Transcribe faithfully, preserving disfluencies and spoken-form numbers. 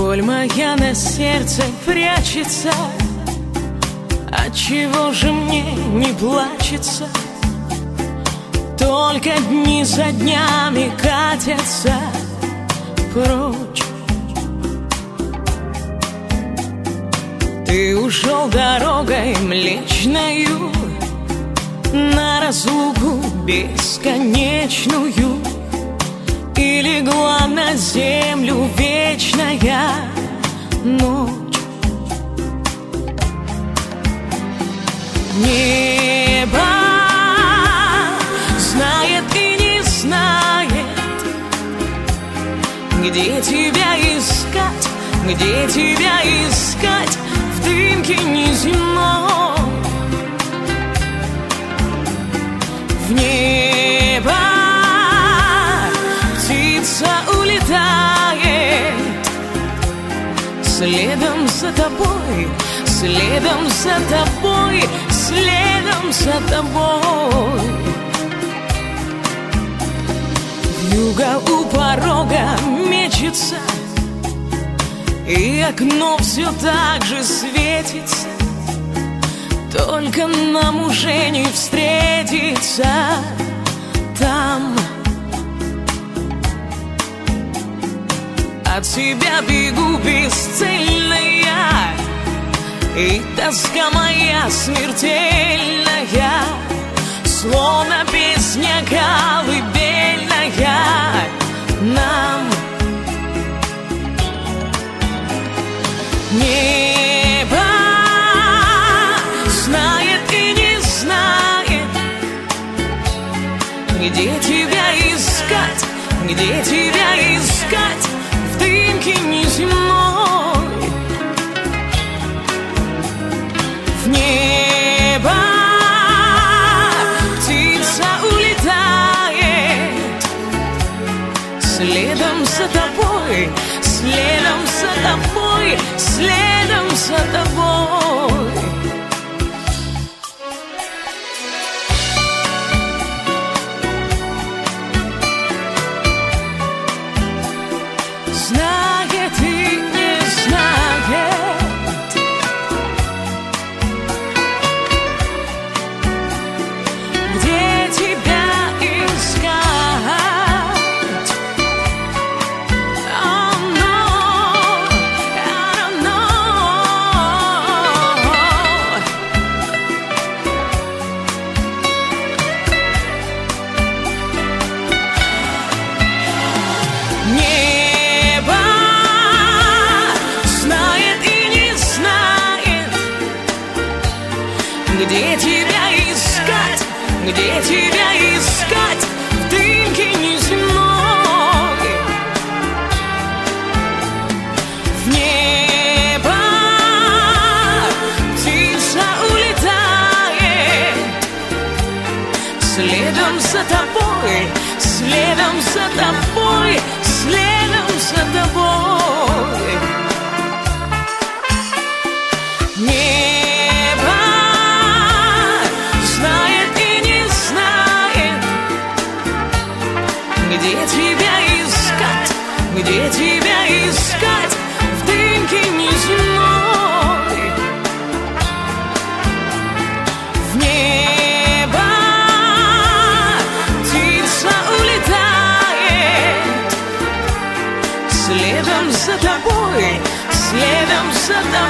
Боль моя на сердце прячется, отчего же мне не плачется? Только дни за днями катятся прочь. Ты ушел дорогой Млечною на разлуку бесконечную, и легла на землю вечная ночь. Небо знает и не знает, где тебя искать, где тебя искать в дымке неземной. В небо птица улетает, следом за тобой, следом за тобой, следом за тобой. Вьюга у порога мечется, и окно все так же светится. Только нам уже не встретиться там. От себя бегу бесцельная, и тоска моя смертельная, словно песня колыбельная нам. Небо знает и не знает, где тебя искать, где тебя искать в дымке неземной. В небо птица улетает, следом за тобой, следом за тобой, следом за тобой. Знает и не знает, где тебя искать. Oh no, I don't know. Небо знает и не знает, где тебя искать, где тебя искать в дымке неземной. В небо птица улетает, следом за тобой, следом за тобой, следом за тобой. Небо знает и не знает, где тебя искать, где тебя искать в дымке неземной. В небо птица улетает, следом за тобой, следом за тобой.